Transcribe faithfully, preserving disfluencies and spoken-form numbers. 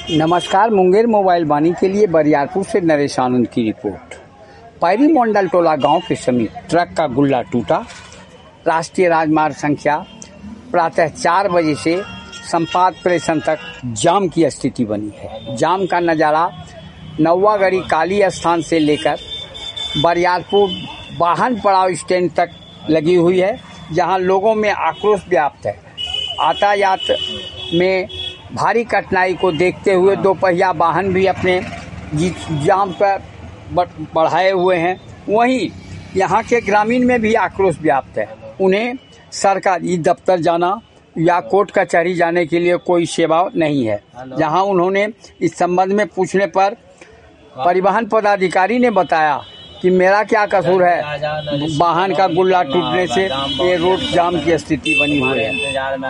नमस्कार। मुंगेर मोबाइल वाणी के लिए बरियारपुर से नरेश आनंद की रिपोर्ट। पैरी मोंडल टोला गांव के समीप ट्रक का गुल्ला टूटा। राष्ट्रीय राजमार्ग संख्या प्रातः चार बजे से संपाद प्रेषण तक जाम की स्थिति बनी है। जाम का नज़ारा नौवागढ़ी काली स्थान से लेकर बरियारपुर वाहन पड़ाव स्टैंड तक लगी हुई है, जहां लोगों में आक्रोश व्याप्त है। यातायात में भारी कठिनाई को देखते हुए दोपहिया वाहन भी अपने जाम पर बढ़ाए हुए हैं। वहीं यहां के ग्रामीण में भी आक्रोश व्याप्त है। उन्हें सरकारी दफ्तर जाना या कोर्ट कचहरी जाने के लिए कोई सेवा नहीं है। जहां उन्होंने इस संबंध में पूछने पर परिवहन पदाधिकारी ने बताया कि मेरा क्या कसूर है, वाहन का गुल्ला टूटने से ये रोड जाम की स्थिति बनी हुई है।